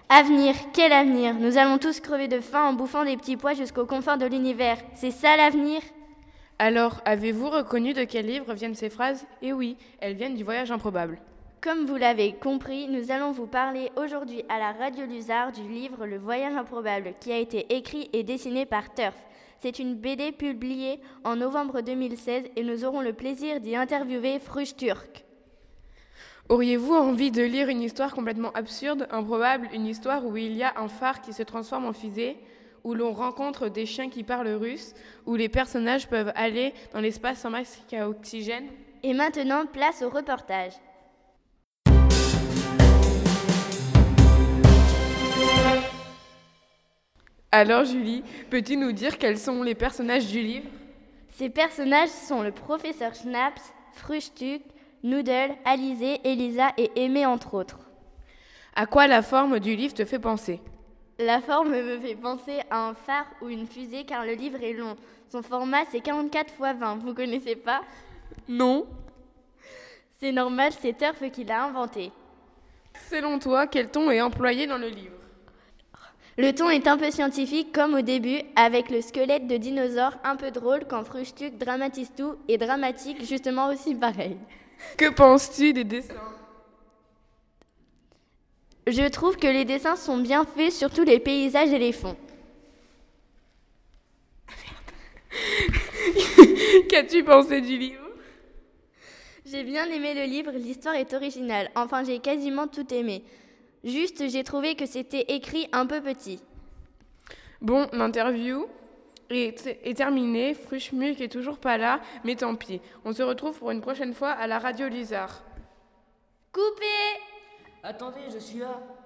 Avenir, quel avenir? Nous allons tous crever de faim en bouffant des petits pois jusqu'au confins de l'univers. C'est ça l'avenir? Alors, avez-vous reconnu de quel livre viennent ces phrases? Eh oui, elles viennent du Voyage improbable. Comme vous l'avez compris, nous allons vous parler aujourd'hui à la Radio Luzard du livre Le Voyage improbable qui a été écrit et dessiné par Turf. C'est une BD publiée en novembre 2016 et nous aurons le plaisir d'y interviewer Frush Turk. Auriez-vous envie de lire une histoire complètement absurde, improbable, une histoire où il y a un phare qui se transforme en fusée, où l'on rencontre des chiens qui parlent russe, où les personnages peuvent aller dans l'espace sans masque à oxygène? Et maintenant, place au reportage. Alors Julie, peux-tu nous dire quels sont les personnages du livre? Ces personnages sont le professeur Schnaps, Frush Turk, Noodle, Alizé, Elisa et Aimé entre autres. À quoi la forme du livre te fait penser? La forme me fait penser à un phare ou une fusée car le livre est long. Son format c'est 44 x 20, vous connaissez pas? Non. C'est normal, c'est Turf qui l'a inventé. Selon toi, quel ton est employé dans le livre? Le ton est un peu scientifique comme au début, avec le squelette de dinosaure un peu drôle quand Frush Turk dramatise tout et dramatique justement aussi pareil. Que penses-tu des dessins? Je trouve que les dessins sont bien faits, surtout les paysages et les fonds. Qu'as-tu pensé du livre? J'ai bien aimé le livre, l'histoire est originale. Enfin, j'ai quasiment tout aimé. Juste, j'ai trouvé que c'était écrit un peu petit. Bon, l'interview est terminée. Frushmuk est toujours pas là, mais tant pis. On se retrouve pour une prochaine fois à la Radio Luzard. Coupé! Attendez, je suis là.